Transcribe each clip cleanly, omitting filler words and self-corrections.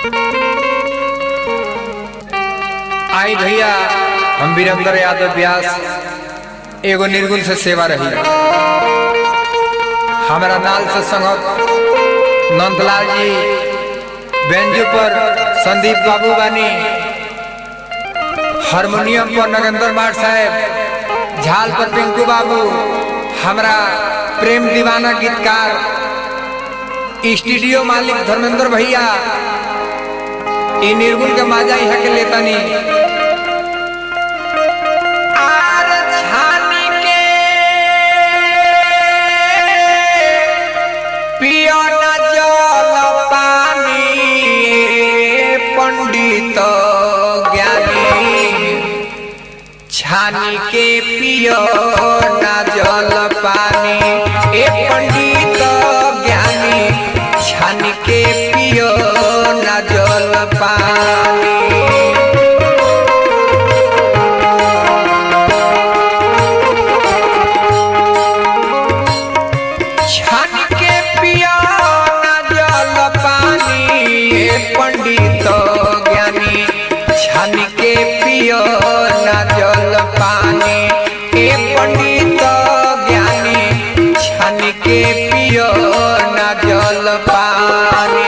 आई भैया हम वीरेंद्र यादव व्यास एगो निर्गुण से सेवा रही हमारा नाल से संगत नंदलाल जी, बेंजू पर संदीप बाबू बानी, हारमोनियम पर नगेंद्र मार साहेब, झाल पर पिंकू बाबू, हमारा प्रेम दीवाना गीतकार स्टूडियो मालिक धर्मेंद्र भैया, इ निर्गुण के माजा यहाँ के लेतानी छानी के पियो ना जल पानी, ए पंडित ज्ञानी छानी के पियो ना जल पानी। छानी के पियो ना जल पानी, ए पंडित ज्ञानी छानी के पियो ना जल पानी, ए पंडित ज्ञानी छानी के पियो ना जल पानी।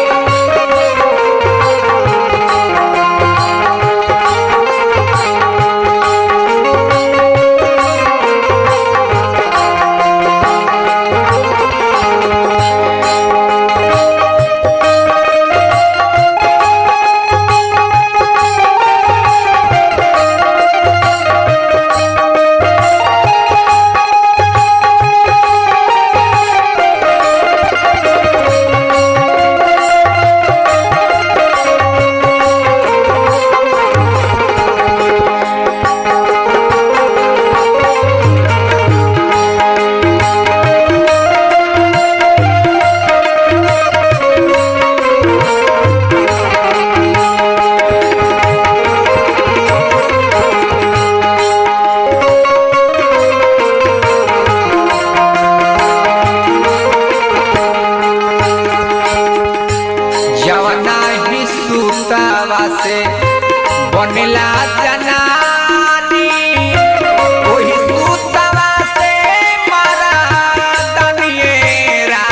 से बनेला जनानी ओही सुतवा से मारा दनिएरा।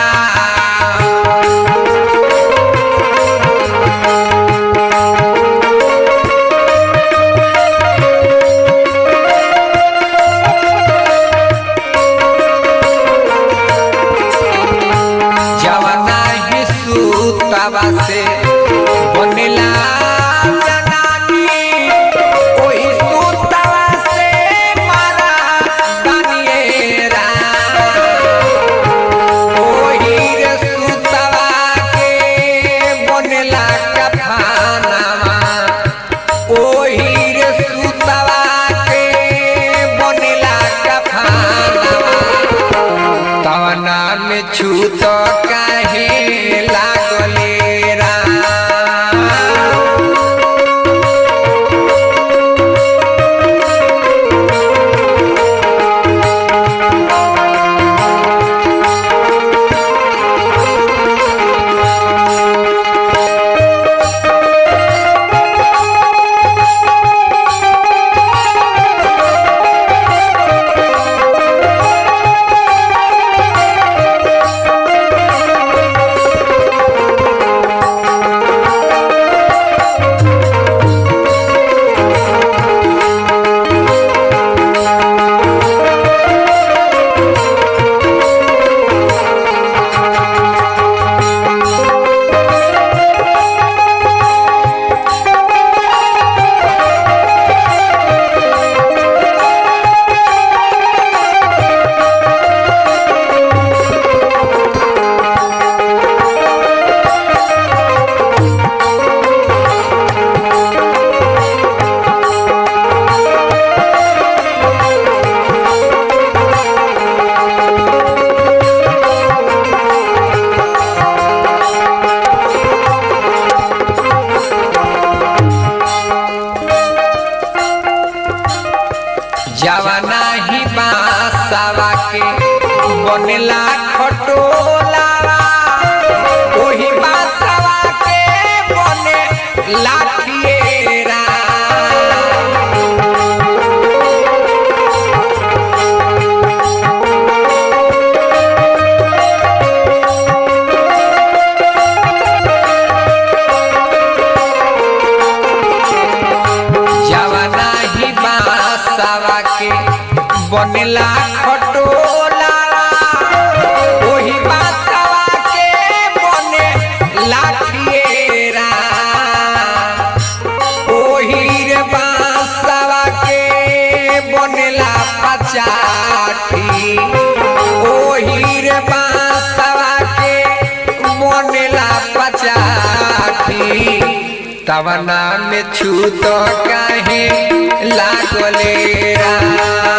जवाना ही सुतवा से बनेला छूत काहे लागले राम। जवाना ही बासावा के बनेला खटोलावा, ओही बासावा के के बनेला खटोला ओही बासवा के बने लाठिएरा ओही रे बासवा के बनेला पचाठी ओही रे बासवा के बनेला पचाठी तवना में छूत काहे लागले रा